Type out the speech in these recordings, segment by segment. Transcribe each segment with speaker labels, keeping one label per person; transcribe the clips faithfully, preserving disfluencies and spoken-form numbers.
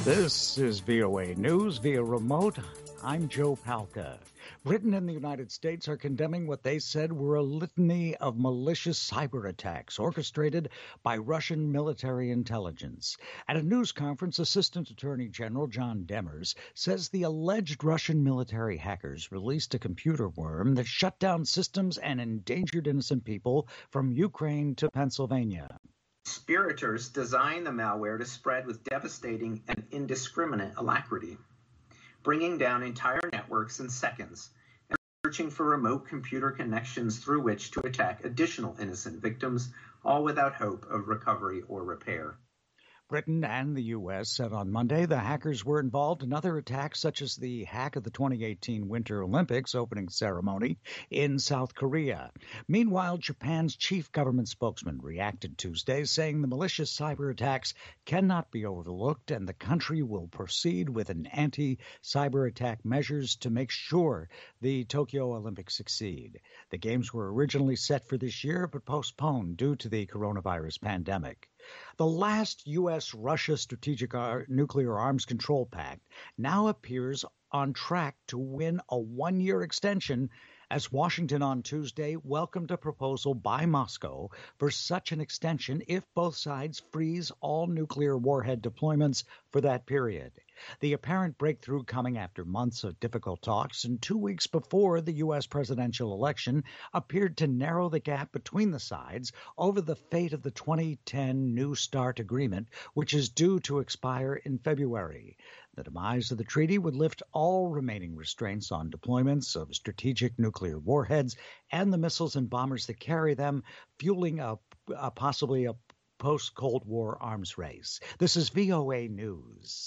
Speaker 1: This is V O A News via remote. I'm Joe Palca. Britain and the United States are condemning what they said were a litany of malicious cyber attacks orchestrated by Russian military intelligence. At a news conference, Assistant Attorney General John Demers says the alleged Russian military hackers released a computer worm that shut down systems and endangered innocent people from Ukraine to Pennsylvania.
Speaker 2: Conspirators designed the malware to spread with devastating and indiscriminate alacrity, bringing down entire networks in seconds and searching for remote computer connections through which to attack additional innocent victims, all without hope of recovery or repair.
Speaker 1: Britain and the U S said on Monday the hackers were involved in other attacks, such as the hack of the twenty eighteen Winter Olympics opening ceremony in South Korea. Meanwhile, Japan's chief government spokesman reacted Tuesday, saying the malicious cyber attacks cannot be overlooked and the country will proceed with an anti-cyber attack measures to make sure the Tokyo Olympics succeed. The games were originally set for this year, but postponed due to the coronavirus pandemic. The last U S Russia Strategic Ar- Nuclear Arms Control Pact now appears on track to win a one-year extension as Washington on Tuesday welcomed a proposal by Moscow for such an extension if both sides freeze all nuclear warhead deployments for that period. The apparent breakthrough coming after months of difficult talks and two weeks before the U S presidential election appeared to narrow the gap between the sides over the fate of the twenty ten New START agreement, which is due to expire in February. The demise of the treaty would lift all remaining restraints on deployments of strategic nuclear warheads and the missiles and bombers that carry them, fueling a, a possibly a post-Cold War arms race. This is V O A News.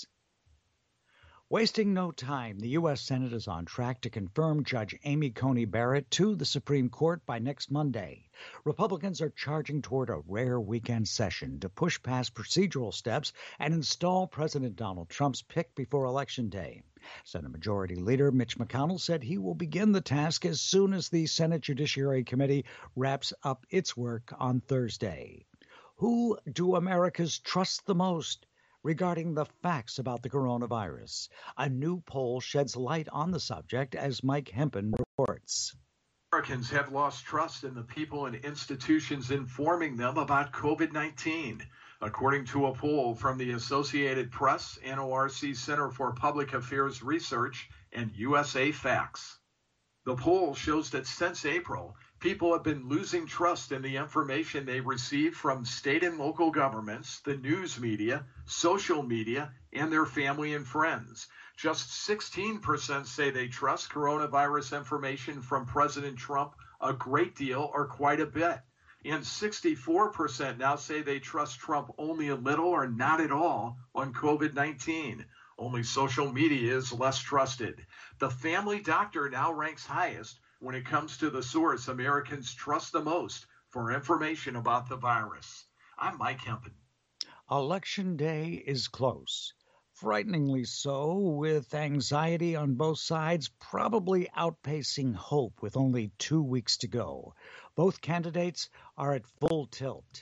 Speaker 1: Wasting no time, the U S Senate is on track to confirm Judge Amy Coney Barrett to the Supreme Court by next Monday. Republicans are charging toward a rare weekend session to push past procedural steps and install President Donald Trump's pick before Election Day. Senate Majority Leader Mitch McConnell said he will begin the task as soon as the Senate Judiciary Committee wraps up its work on Thursday. Who do Americans trust the most regarding the facts about the coronavirus? A new poll sheds light on the subject as Mike Hempen reports.
Speaker 3: Americans have lost trust in the people and institutions informing them about COVID nineteen. According to a poll from the Associated Press, N O R C Center for Public Affairs Research, and U S A Facts. The poll shows that since April, people have been losing trust in the information they receive from state and local governments, the news media, social media, and their family and friends. Just sixteen percent say they trust coronavirus information from President Trump a great deal or quite a bit. And sixty-four percent now say they trust Trump only a little or not at all on COVID nineteen. Only social media is less trusted. The Family Doctor now ranks highest when it comes to the source Americans trust the most for information about the virus. I'm Mike Hempen.
Speaker 1: Election Day is close. Frighteningly so, with anxiety on both sides probably outpacing hope with only two weeks to go. Both candidates are at full tilt.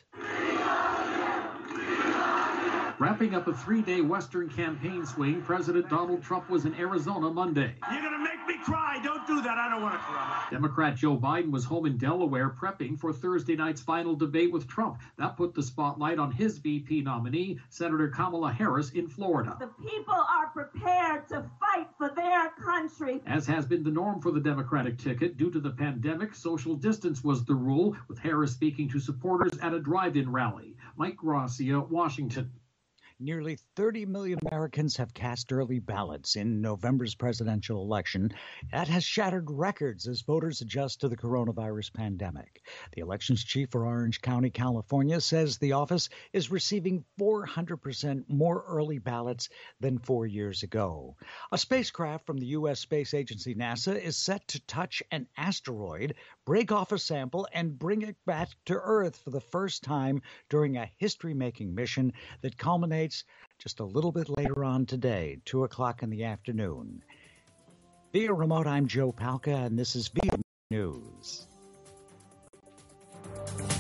Speaker 4: Wrapping up a three-day Western campaign swing, President Donald Trump was in Arizona Monday.
Speaker 5: You're going to make me cry. Don't do that. I don't want to cry.
Speaker 4: Democrat Joe Biden was home in Delaware prepping for Thursday night's final debate with Trump. That put the spotlight on his V P nominee, Senator Kamala Harris, in Florida.
Speaker 6: The people are prepared to fight for their country.
Speaker 4: As has been the norm for the Democratic ticket, due to the pandemic, social distance was the rule, with Harris speaking to supporters at a drive-in rally. Mike Gracia, Washington.
Speaker 1: Nearly thirty million Americans have cast early ballots in November's presidential election. That has shattered records as voters adjust to the coronavirus pandemic. The elections chief for Orange County, California, says the office is receiving four hundred percent more early ballots than four years ago. A spacecraft from the U S Space Agency, NASA, is set to touch an asteroid, break off a sample, and bring it back to Earth for the first time during a history-making mission that culminates just a little bit later on today, two o'clock in the afternoon. Via remote, I'm Joe Palca, and this is V O A News.